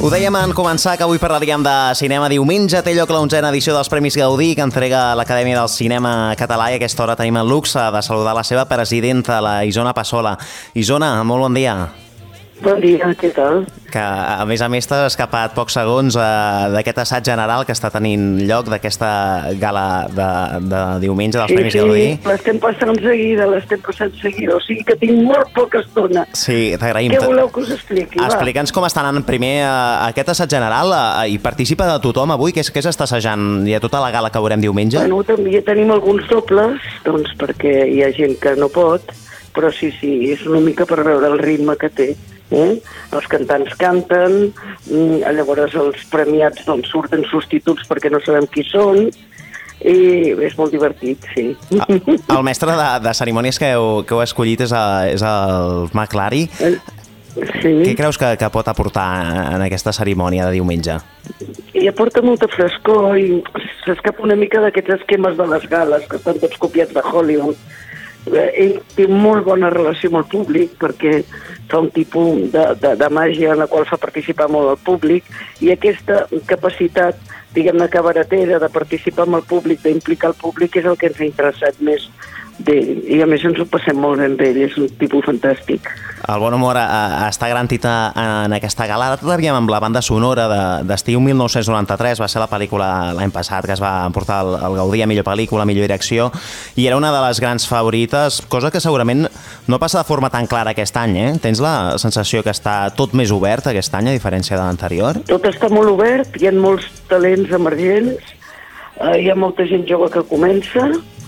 Ho dèiem en començar que avui parlaríem de cinema. Diumenge té lloc l'11a edició dels Premis Gaudí que entrega l'Acadèmia del Cinema Català i a aquesta hora tenim el luxe de saludar la seva presidenta, la Isona Passola. Isona, molt bon dia. Bon dia, què tal? Que a més t'has escapat pocs segons d'aquest assaig general que està tenint lloc d'aquesta gala de diumenge dels Premis Gaudí. Sí, l'estem passant seguida, o sigui que tinc molt poca estona. Sí, t'agraïm. Què voleu que us expliqui? Explica'ns com està anant primer aquest assaig general. Hi participa de tothom avui? Què s'està assajant? Hi ha tota la gala que veurem diumenge? Bueno, també tenim alguns dobles, doncs perquè hi ha gent que no pot, però sí, és una mica per veure el ritme que té. Els cantants canten, llavors els premiats doncs, surten substituts perquè no sabem qui són, i és molt divertit, sí. El mestre de cerimònies que heu escollit és el McLary. Sí. Què creus que pot aportar en aquesta cerimònia de diumenge? I aporta molta frescor i s'escapa una mica d'aquests esquemes de les gales que estan tots copiats de Hollywood. Ell té molt bona relació amb el públic perquè fa un tipus de màgia en la qual fa participar molt el públic i aquesta capacitat, diguem-ne, cabaretera de participar amb el públic, d'implicar el públic és el que ens ha interessat més d'ell. I a més ens ho passem molt bé amb ell, és un tipus fantàstic. El bon humor està garantit en aquesta gala. Ara t'havíem amb la banda sonora d'estiu 1993, va ser la pel·lícula l'any passat que es va emportar el Gaudí a millor pel·lícula, millor direcció, i era una de les grans favorites, cosa que segurament no passa de forma tan clara aquest any, eh? Tens la sensació que està tot més obert aquest any, a diferència de l'anterior? Tot està molt obert, hi ha molts talents emergents, hi ha molta gent jove que comença,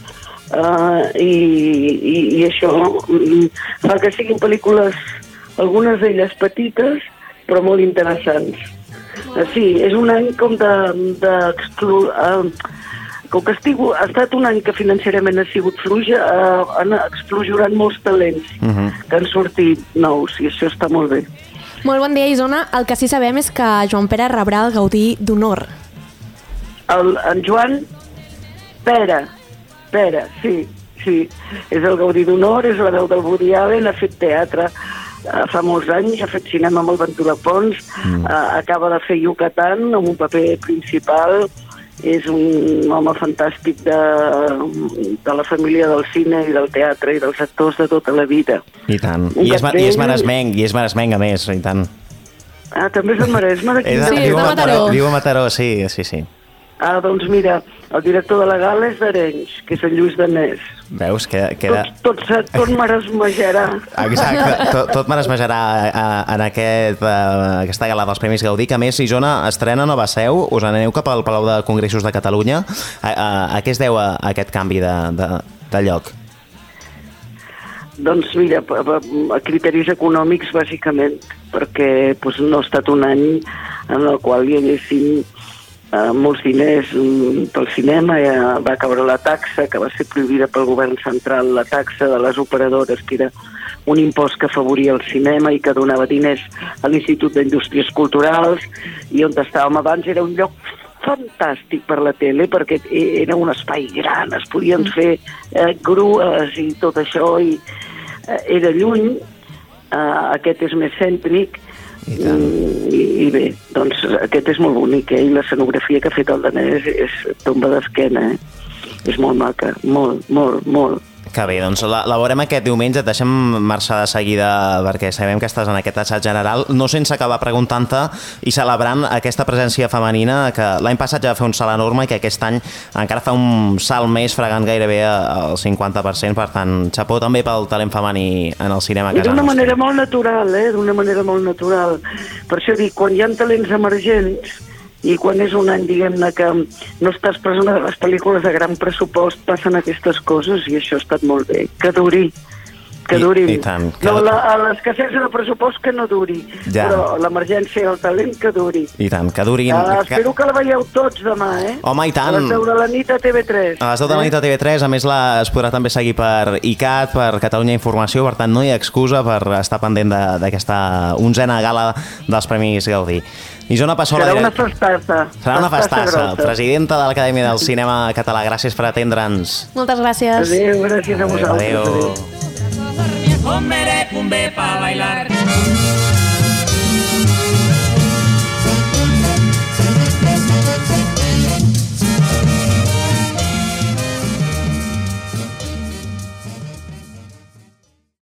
i això fa que siguin pel·lícules, algunes d'elles petites, però molt interessants. Sí, és un any com com que ha estat un any que financerament ha sigut fluix, han explosionat molts talents que han sortit nous, i això està molt bé. Molt bon dia, Isona. El que sí sabem és que Joan Pere rebrà el Gaudí d'Honor. En Joan Pere, sí, és el Gaudí d'Honor, és la veu del Woody Allen, ha fet teatre fa molts anys, ha fet cinema amb el Ventura Pons, acaba de fer Yucatán amb un paper principal, és un home fantàstic de la família del cine i del teatre i dels actors de tota la vida. I tant, i és maresmenc a més, i tant. Ah, també és el Maresme? Viu a Mataró. Viu a Mataró, sí. Ah, doncs mira, el director de la gala és d'Arenys, que és el Lluís Danés. Veus? Queda... Tot maresmejarà. Exacte, tot maresmejarà en aquesta gala dels Premis Gaudí, que a més Isona estrena nova seu, us aneu cap al Palau de Congressos de Catalunya. A què es deu aquest canvi de lloc? Doncs mira, a criteris econòmics bàsicament, perquè no ha estat un any en el qual hi haguessin molts diners pel cinema, va caure la taxa, que va ser prohibida pel govern central, la taxa de les operadores, que era un impost que afavoria el cinema i que donava diners a l'Institut d'Indústries Culturals, i on estàvem abans era un lloc fantàstic per la tele, perquè era un espai gran, es podien fer grues i tot això, i era lluny, aquest és més cèntric, i bé, doncs aquest és molt bonic, i l'escenografia que ha fet el Danès és tomba d'esquena, és molt maca, molt. Que bé, doncs la veurem aquest diumenge. Et deixem marxar de seguida perquè sabem que estàs en aquest assaig general, no sense acabar preguntant-te i celebrant aquesta presència femenina que l'any passat ja va fer un salt enorme i que aquest any encara fa un salt més, fregant gairebé al 50%, per tant, xapó també pel talent femení en el cinema a casa nostra. D'una manera molt natural, d'una manera molt natural. Per això dic, quan hi ha talents emergents i quan és un any, diguem-ne, que no estàs present de les pel·lícules de gran pressupost, passen aquestes coses i això ha estat molt bé. Que durin. I tant. L'escassesa de pressupost que no duri, però l'emergència i el talent que duri. I tant, que durin. Espero que la veieu tots demà, Home, i tant. A les 10 de la nit a TV3. A les 10 de la nit a TV3, a més es podrà també seguir per ICAT, per Catalunya Informació, per tant no hi ha excusa per estar pendent d'aquesta 11a gala dels Premis Gaudí. Isona Passola... Serà una festassa. Serà una festassa. Presidenta de l'Acadèmia del Cinema Català, gràcies per atendre'ns. Moltes gràcies. Adéu, gràcies a vosaltres. Adéu. Con mere cumbe pa bailar.